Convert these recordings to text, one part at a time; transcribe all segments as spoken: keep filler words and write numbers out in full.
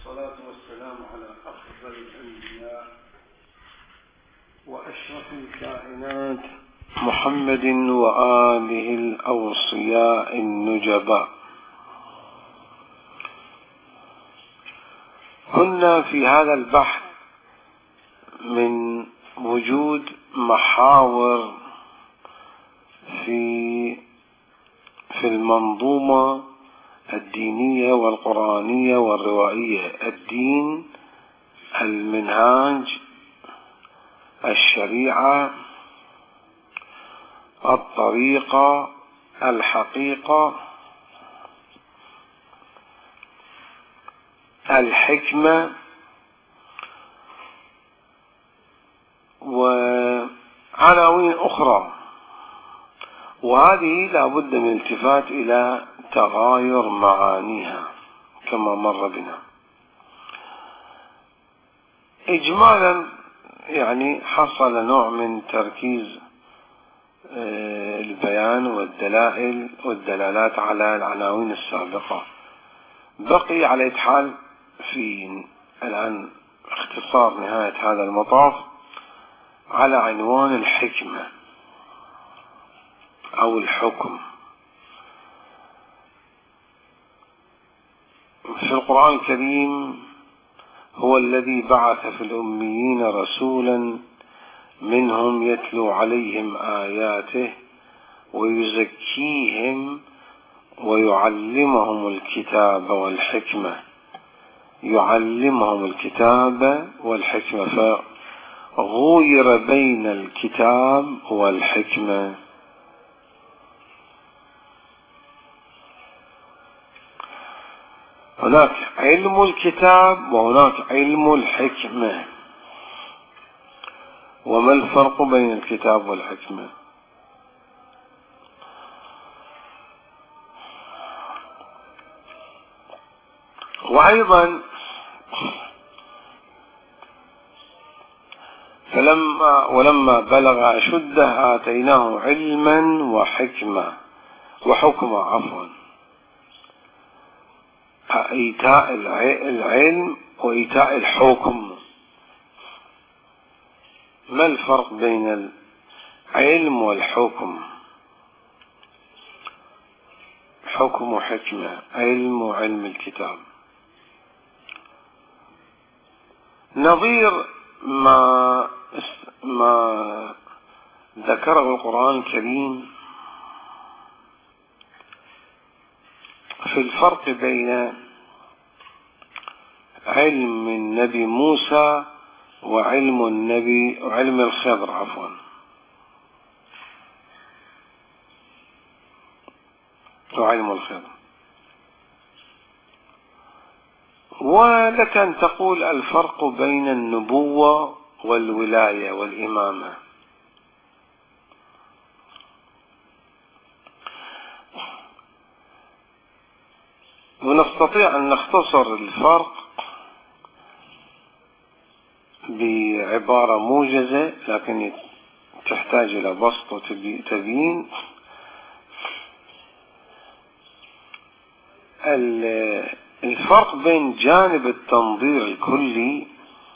والصلاة والسلام على أفضل الأنبياء وأشرف الكائنات محمد وآله الأوصياء النجباء. كنا في هذا البحث من وجود محاور في في المنظومة الدينية والقرآنية والروائية: الدين، المنهاج، الشريعة، الطريقة، الحقيقة، الحكمة، وعناوين أخرى. وهذه لا بد من الالتفات إلى تغاير معانيها كما مر بنا. إجمالا يعني حصل نوع من تركيز البيان والدلائل والدلالات على العناوين السابقة. بقي على حال في الآن اختصار نهاية هذا المطاف على عنوان الحكمة أو الحكم. في القرآن الكريم: هو الذي بعث في الأميين رسولا منهم يتلو عليهم آياته ويزكيهم ويعلمهم الكتاب والحكمة. يعلمهم الكتاب والحكمة، فغير بين الكتاب والحكمة. هناك علم الكتاب وهناك علم الحكمة. وما الفرق بين الكتاب والحكمة؟ وأيضا فلما ولما بلغ أشده آتيناه علما وحكمة وحكمة عفوا إيتاء العلم وإيتاء الحكم. ما الفرق بين العلم والحكم؟ حكم وحكمة، علم وعلم الكتاب. نظير ما ما ذكره القرآن الكريم في الفرق بين علم النبي موسى وعلم النبي وعلم الخضر عفوا وعلم الخضر. ولك أن تقول الفرق بين النبوة والولاية والإمامة. ونستطيع أن نختصر الفرق بعبارة موجزة لكن تحتاج إلى بسط وتبيين. الفرق بين جانب التنظير الكلي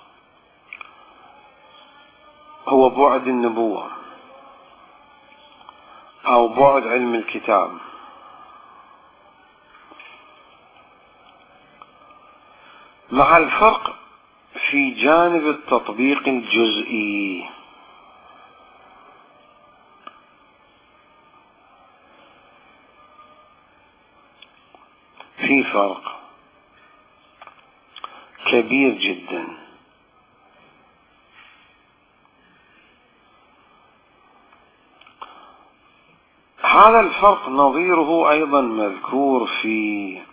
هو بعد النبوة أو بعد علم الكتاب، مع الفرق في جانب التطبيق الجزئي. في فرق كبير جدا. هذا الفرق نظيره أيضا مذكور في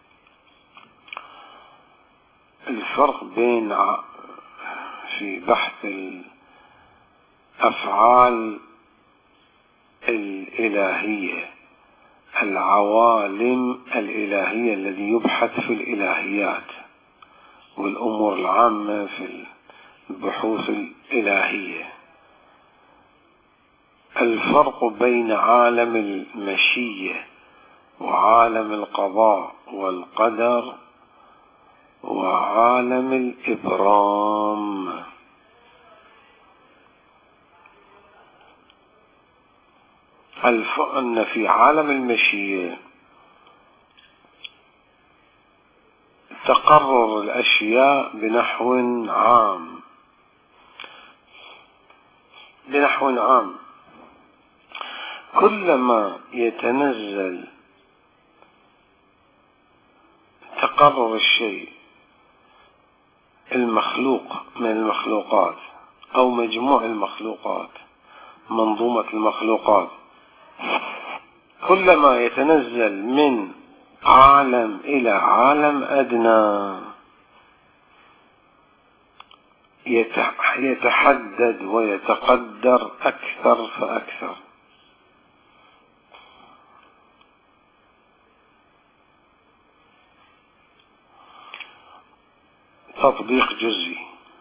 الفرق بين في بحث الأفعال الإلهية، العوالم الإلهية الذي يبحث في الإلهيات والأمور العامة في البحوث الإلهية. الفرق بين عالم المشيئة وعالم القضاء والقدر وعالم الإبرام. أن في عالم المشيئة تقرر الأشياء بنحو عام بنحو عام كلما يتنزل تقرر الشيء المخلوق من المخلوقات أو مجموع المخلوقات، منظومة المخلوقات، كلما يتنزل من عالم إلى عالم أدنى يتحدد ويتقدر أكثر فأكثر. تطبيق جزئي.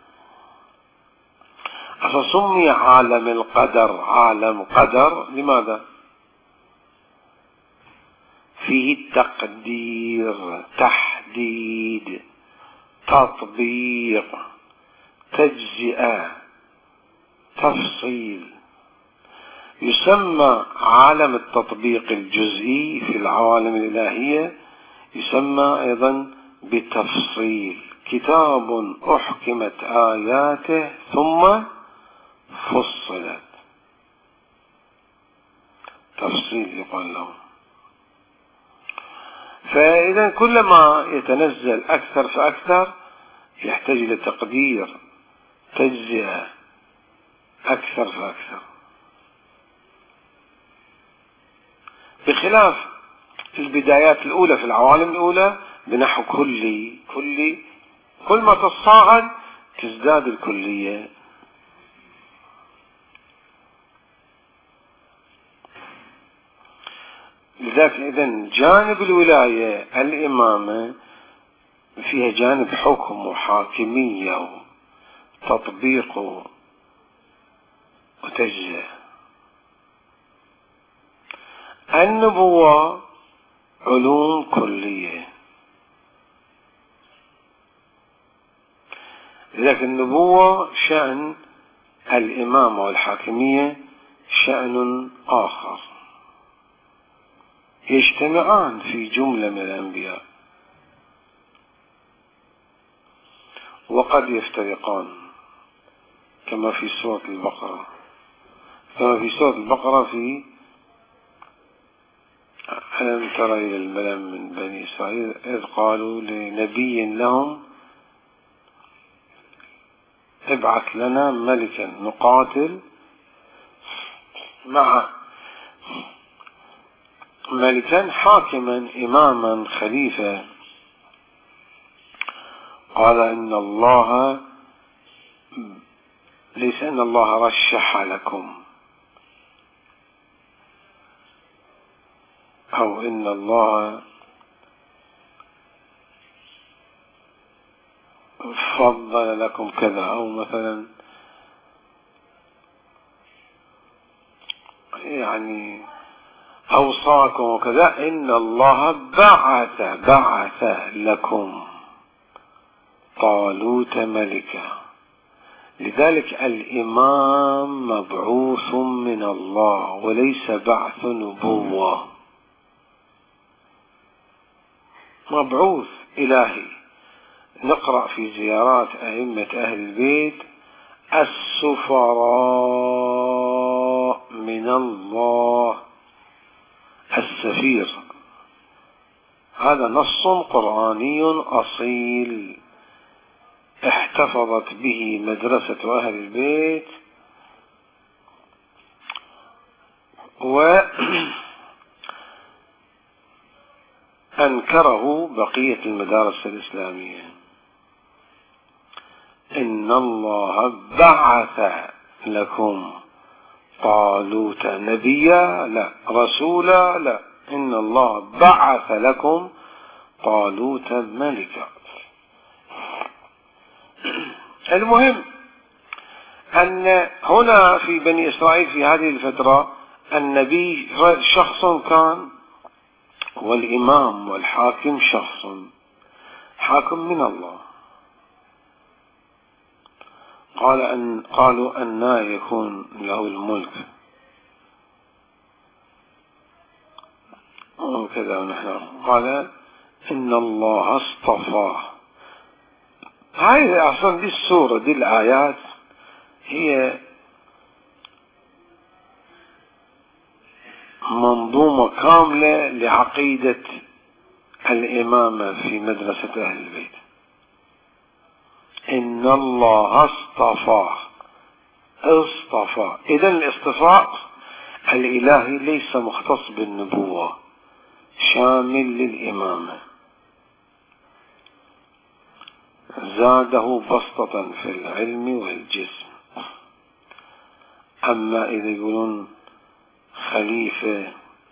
فسمي عالم القدر عالم قدر لماذا؟ فيه التقدير، تحديد، تطبيق، تجزئة، تفصيل. يسمى عالم التطبيق الجزئي في العوالم الإلهية يسمى أيضا بتفصيل. كتاب أحكمت آياته ثم فصلت، تفصيل يقال له. فإذا كلما يتنزل أكثر فأكثر يحتاج إلى تقدير، تجزئة، أكثر فأكثر، بخلاف البدايات الأولى في العوالم الأولى بنحو كلي كلي. كل ما تصاعد تزداد الكلية. لذلك إذن جانب الولاية الإمامة فيها جانب حكم وحاكمية وتطبيق وتجزئة. النبوة علوم كلية. لذلك النبوة شأن، الإمامة والحاكمية شأن آخر، يجتمعان في جملة من الأنبياء وقد يفترقان كما في سورة البقرة. كما في سورة البقرة في ألم تر إلى الملأ من بني إسرائيل إذ قالوا لنبي لهم ابعث لنا ملكا نقاتل مع ملكا حاكما إماما خليفة. قال إن الله ليس إن الله رشح لكم أو إن الله فضل لكم كذا، أو مثلا يعني أوصاكم وكذا. إن الله بعث بعث لكم طالوت ملكا. لذلك الإمام مبعوث من الله وليس بعث نبوة، مبعوث إلهي. نقرأ في زيارات أئمة أهل البيت السفراء من الله، السفير. هذا نص قرآني أصيل احتفظت به مدرسة أهل البيت وأنكره بقية المدارس الإسلامية. إن الله بعث لكم طالوت نبيا، لا رسولا، لا، إن الله بعث لكم طالوت ملكا. المهم أن هنا في بني إسرائيل في هذه الفترة النبي شخص كان، والإمام والحاكم شخص. الحاكم من الله. قال أن قالوا أن يكون له الملك وكذا ونحن. قال إن الله اصطفاه. هاي أصلا دي السورة دي الآيات هي منظومة كاملة لعقيدة الإمامة في مدرسة أهل البيت. إن الله اصطفاه اصطفى. إذن الاصطفاء الإلهي ليس مختص بالنبوة، شامل للإمامة. زاده بسطة في العلم والجسم. أما إذا يقولون خليفة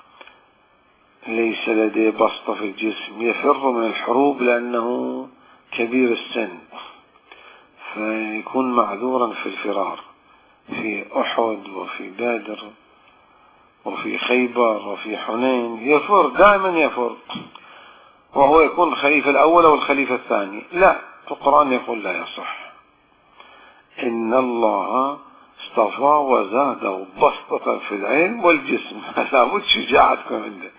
ليس لديه بسطة في الجسم، يفر من الحروب لأنه كبير السن، فيكون معذورا في الفرار في أحد وفي بدر وفي خيبر وفي حنين، يفر دائما يفر، وهو يكون الخليفة الأول أو الخليفة الثاني. لا، القرآن يقول لا يصح. إن الله اصطفى وزاده بسطة في العلم والجسم. لابد شجاعتكم عنده.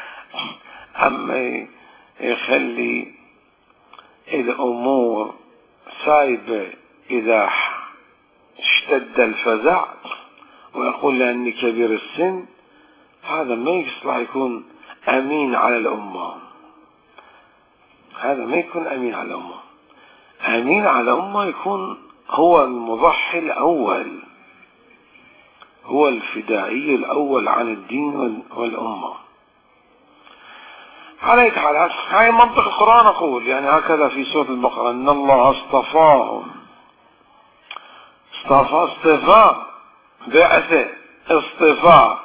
أما يخلي الأمور سايبة إذا اشتد الفزع ويقول لأني كبير السن، هذا ما يصلح يكون أمين على الأمة. هذا ما يكون أمين على الأمة. أمين على الأمة يكون هو المضحي الأول، هو الفدائي الأول عن الدين والأمة. على أي حال هاي منطق القرآن. أقول يعني هكذا في سورة البقرة إن الله اصطفاهم. اصطفى اصطفاء، بعثة، اصطفاء،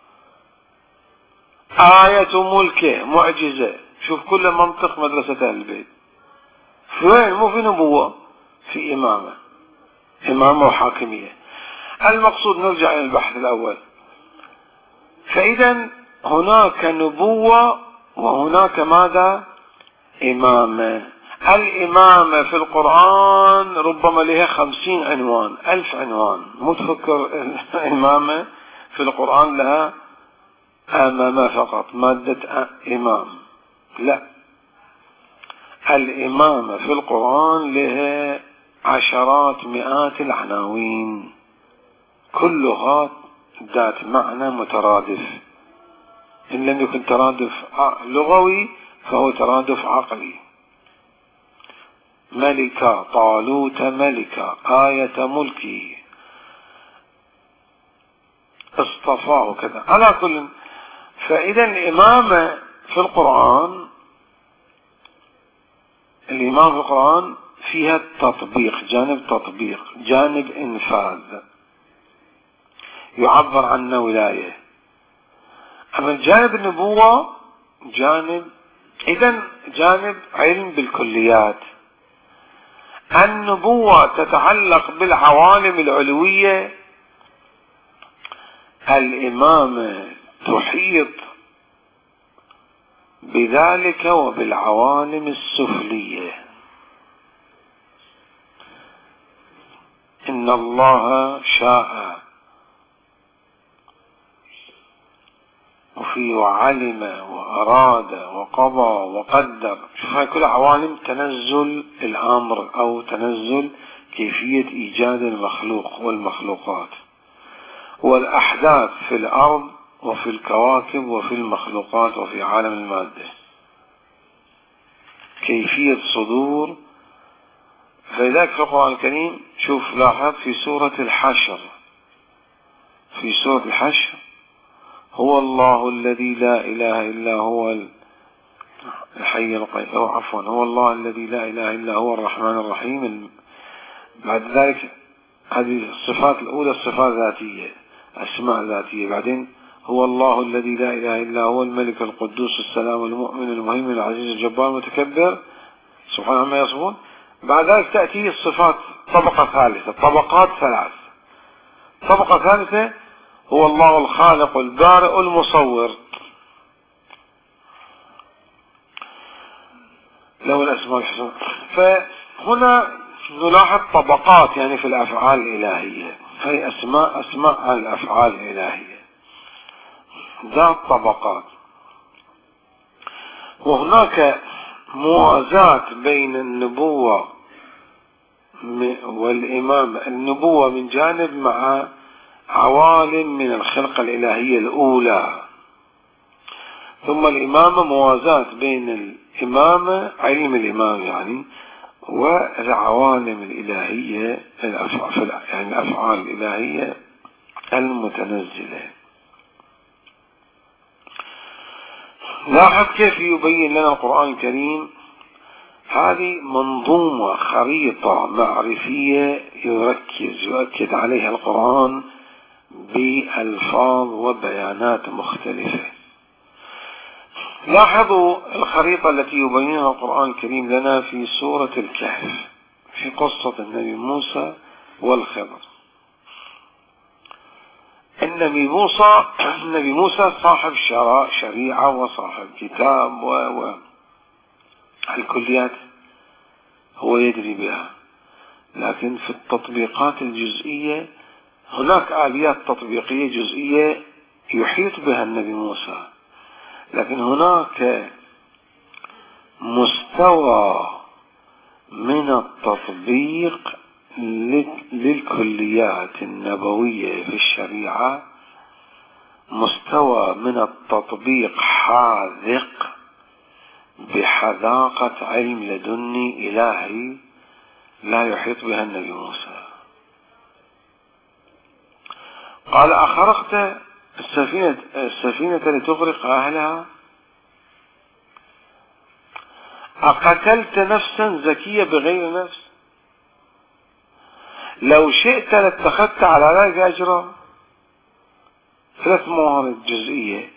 آية ملكه، معجزة. شوف كل منطق مدرسة أهل البيت. فين؟ مو في نبوة، في إمامة، إمامة وحاكمية. المقصود نرجع إلى البحث الأول. فإذا هناك نبوة وهناك ماذا؟ إمامة. الإمامة في القرآن ربما لها خمسين عنوان، ألف عنوان. مو تفكر الإمامة في القرآن لها أمامة فقط، مادة إمام. لا، الإمامة في القرآن لها عشرات مئات العناوين، كلها ذات معنى مترادف. إن لم يكن ترادف لغوي فهو ترادف عقلي. ملكة، طالوت ملكة، آية ملكه، اصطفاه كذا. على كل، فإذا الإمامة في القرآن، الإمامة في القرآن فيها التطبيق، جانب تطبيق، جانب إنفاذ، يعبر عنه ولاية. أما الجانب النبوة جانب، إذن جانب علم بالكليات. النبوة تتعلق بالعوالم العلوية، الإمامة تحيط بذلك وبالعوالم السفلية. إن الله شاء وفي وعلم وأراد وقضى وقدر. شوف هاي كل عوالم تنزل الأمر أو تنزل كيفية إيجاد المخلوق والمخلوقات والأحداث في الأرض وفي الكواكب وفي المخلوقات وفي عالم المادة، كيفية صدور. فلذلك في القرآن الكريم شوف لاحظ في سورة الحشر، في سورة الحشر هو الله الذي لا إله إلا هو الحي القيوم، أو عفوا هو الله الذي لا إله إلا هو الرحمن الرحيم. بعد ذلك هذه الصفات الأولى الصفات ذاتية، أسماء ذاتية. بعدين هو الله الذي لا إله إلا هو الملك القدوس السلام المؤمن المهيمن العزيز الجبار المتكبر سبحانه عما يصفون. بعد ذلك تأتي الصفات طبقة ثالثة، طبقات ثلاث. طبقة ثالثة هو الله الخالق البارئ المصور. له الأسماء الحسنى. فهنا نلاحظ طبقات يعني في الأفعال الإلهية، هي أسماء أسماء عن الأفعال الإلهية ذات طبقات. وهناك موازاة بين النبوة والإمامة، النبوة من جانب مع عوالم من الخلقة الإلهية الأولى، ثم الإمامة موازاة بين الإمامة علم الإمام يعني والعوالم الإلهية يعني الأفعال الإلهية المتنزلة. لاحظ كيف يبين لنا القرآن الكريم هذه منظومة خريطة معرفية يركز يؤكد عليها القرآن بألفاظ وبيانات مختلفة. لاحظوا الخريطة التي يبينها القرآن الكريم لنا في سورة الكهف في قصة النبي موسى والخضر. النبي موسى النبي موسى صاحب شريعة وصاحب كتاب و الكليات هو يدري بها، لكن في التطبيقات الجزئية هناك آليات تطبيقية جزئية يحيط بها النبي موسى، لكن هناك مستوى من التطبيق للكليات النبوية في الشريعة، مستوى من التطبيق حاذق بحذاقة علم لدني إلهي لا يحيط بها النبي موسى. قال أخرقت السفينة, السفينة لتغرق أهلها، أقتلت نفسا زكية بغير نفس، لو شئت لاتخذت على ذلك أجرا. ثلاث موارد جزئية،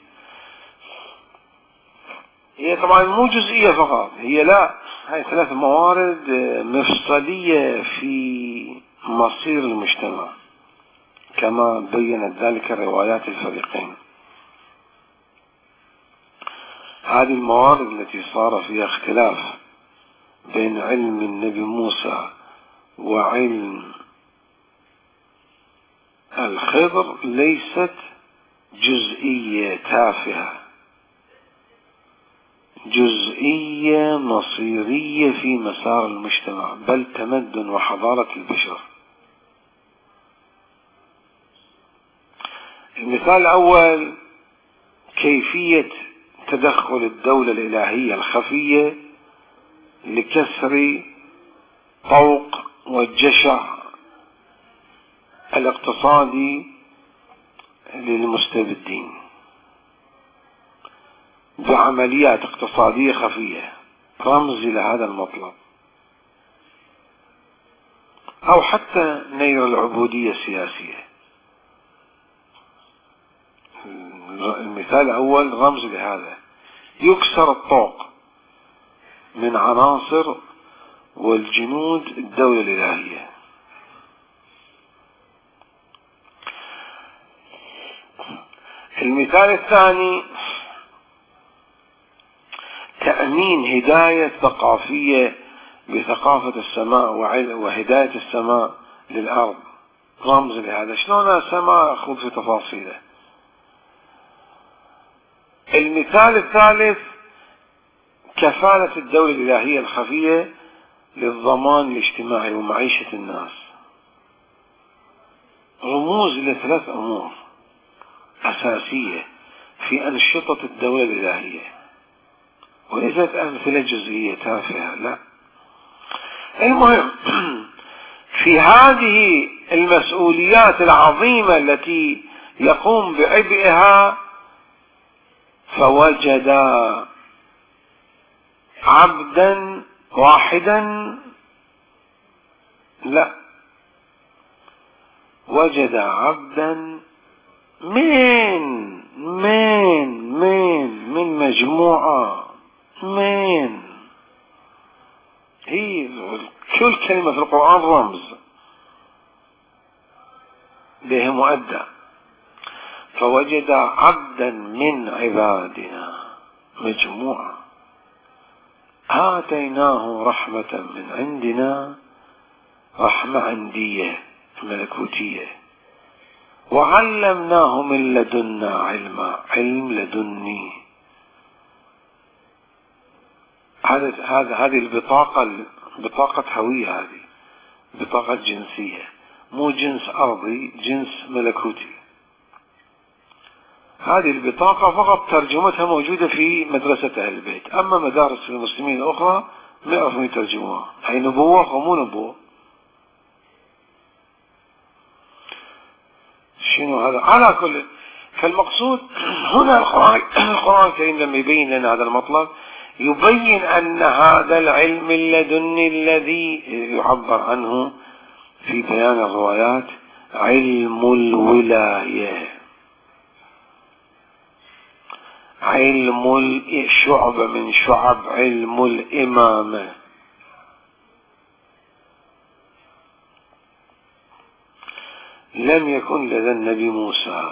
هي طبعا مو جزئية فقط، هي لا هي ثلاث موارد مفصلية في مصير المجتمع كما بينت ذلك روايات الفريقين. هذه الموارد التي صار فيها اختلاف بين علم النبي موسى وعلم الخضر ليست جزئية تافهة، جزئية مصيرية في مسار المجتمع، بل تمدن وحضارة البشر. المثال الأول كيفية تدخل الدولة الإلهية الخفية لكسر طوق والجشع الاقتصادي للمستبدين بعمليات اقتصادية خفية، رمز لهذا المطلب، أو حتى نير العبودية السياسية. المثال الأول رمز لهذا، يكسر الطوق من عناصر والجنود الدولة الإلهية. المثال الثاني تأمين هداية ثقافية بثقافة السماء وهداية السماء للأرض، رمز لهذا. شلون السماء أخوض في تفاصيله. المثال الثالث كفالة الدولة الإلهية الخفية للضمان الاجتماعي ومعيشة الناس، رموز لثلاث أمور أساسية في أنشطة الدولة الإلهية، وليست أمثلة جزئية تافهة، لا. المهم في هذه المسؤوليات العظيمة التي يقوم بعبئها فوجد عبدا واحدا، لا، وجد عبدا من من من من مجموعة من هي كل كلمة في القرآن رمز به مؤدى. فوجد عبدا من عبادنا، مجموعة آتيناه رحمة من عندنا، رحمة عندية ملكوتية، وعلمناه من لدنا علما، علم لدني. هذا هذا هذه البطاقة، بطاقة هوية، هذه بطاقة جنسية، مو جنس أرضي، جنس ملكوتي. هذه البطاقة فقط ترجمتها موجودة في مدرسة أهل البيت، أما مدارس المسلمين الأخرى ما يعرفون يترجموها، هي نبوة ومو نبوة. شنو هذا؟ على كل، فالمقصود هنا القرآن القرآن الكريم لما يبين لنا هذا المطلب، يبين أن هذا العلم اللدني الذي يعبر عنه في بيان الروايات علم الولاية، علم شعبة من شعب علم الإمامة. لم يكن لدى النبي موسى،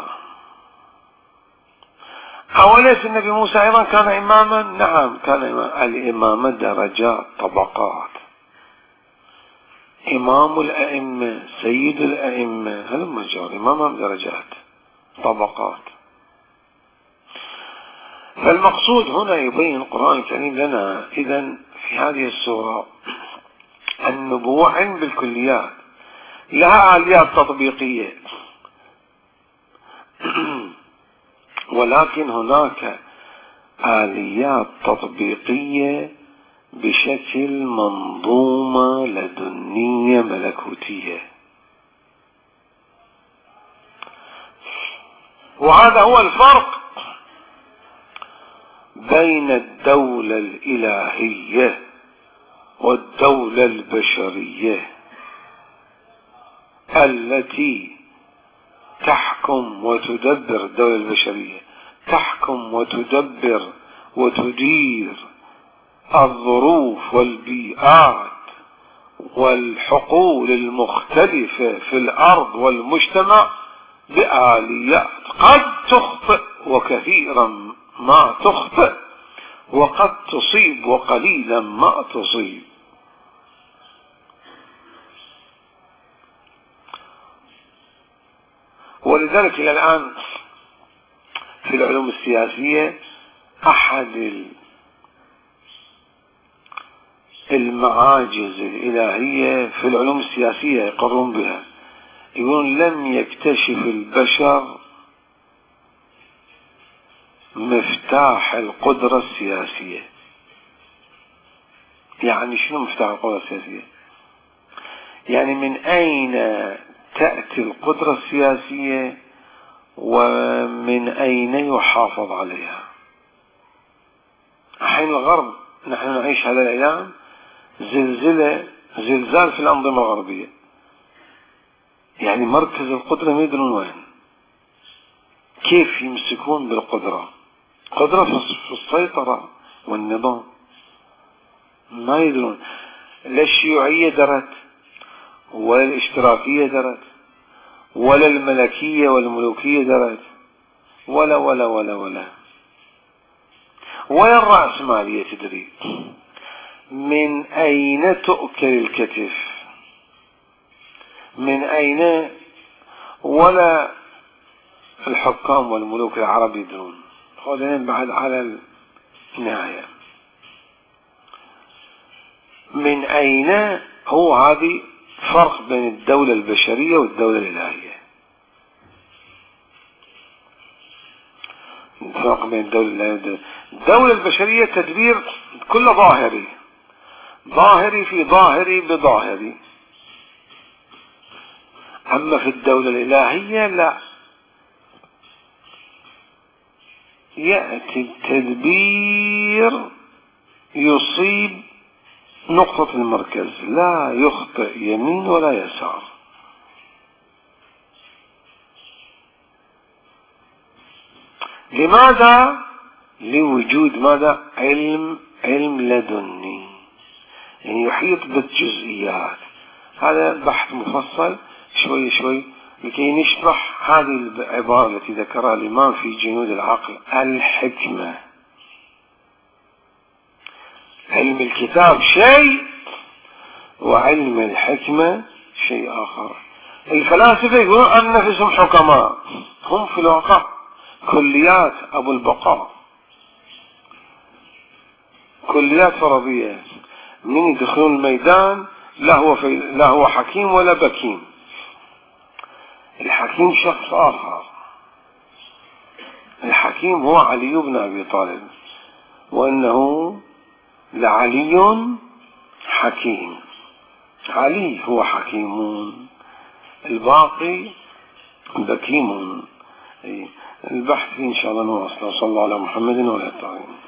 أوليس النبي موسى أيضا كان إماما؟ نعم كان إماما. الإمامة درجات، طبقات. إمام الأئمة، سيد الأئمة، هذا مجال إمام درجات، طبقات. فالمقصود هنا يبين القرآن الكريم لنا إذن في هذه السورة النبوة علم بالكليات، لها آليات تطبيقية ولكن هناك آليات تطبيقية بشكل منظومة لدنية ملكوتية. وهذا هو الفرق بين الدولة الإلهية والدولة البشرية التي تحكم وتدبر. الدولة البشرية تحكم وتدبر وتدير الظروف والبيئات والحقول المختلفة في الأرض والمجتمع بآليات قد تخطئ، وكثيرا ما تخطئ، وقد تصيب وقليلا ما تصيب. ولذلك إلى الآن في العلوم السياسية أحد المعاجز الإلهية في العلوم السياسية يقرون بها، يقولون لم يكتشف البشر مفتاح القدرة السياسية. يعني شنو مفتاح القدرة السياسية؟ يعني من أين تأتي القدرة السياسية ومن أين يحافظ عليها؟ الحين الغرب نحن نعيش هذا الأيام زلزلة زلزال في الأنظمة الغربية، يعني مركز القدرة ما يدرون وين، كيف يمسكون بالقدرة، قدرة في السيطرة والنظام ما يدرون. لا الشيوعية درت ولا الاشتراكية درت ولا الملكية والملوكية درت ولا ولا ولا ولا ولا الرأسمالية تدري. من أين تؤكل الكتف؟ من أين؟ ولا الحكام والملوك العرب يدرون. خذين بعد على النهاية من أين؟ هو هذه فرق بين الدولة البشرية والدولة الإلهية. فرق بين الدولة الإلهية. الدولة البشرية تدبير كله ظاهري، ظاهري في ظاهري بظاهري. أما في الدولة الإلهية لا، يأتي التدبير يصيب نقطة المركز، لا يخطئ يمين ولا يسار. لماذا؟ لوجود ماذا؟ علم علم لدني، يعني يحيط بالجزئيات. هذا بحث مفصل شوي شوي لكي نشرح هذه العبارة التي ذكرها الإمام في جنود العقل، الحكمة. علم الكتاب شيء وعلم الحكمة شيء آخر. الفلاسفة يقولون أن نفسهم حكماء، هم في الواقع كليات أبو البقاء، كليات فرضية. من يدخلون الميدان لا هو, في لا هو حكيم ولا بكيم. الحكيم شخص آخر، الحكيم هو علي بن أبي طالب، وإنه لعلي حكيم. علي هو حكيم، الباقي بكيم. البحث إن شاء الله نواصل. صلى الله على محمد وعلى آله.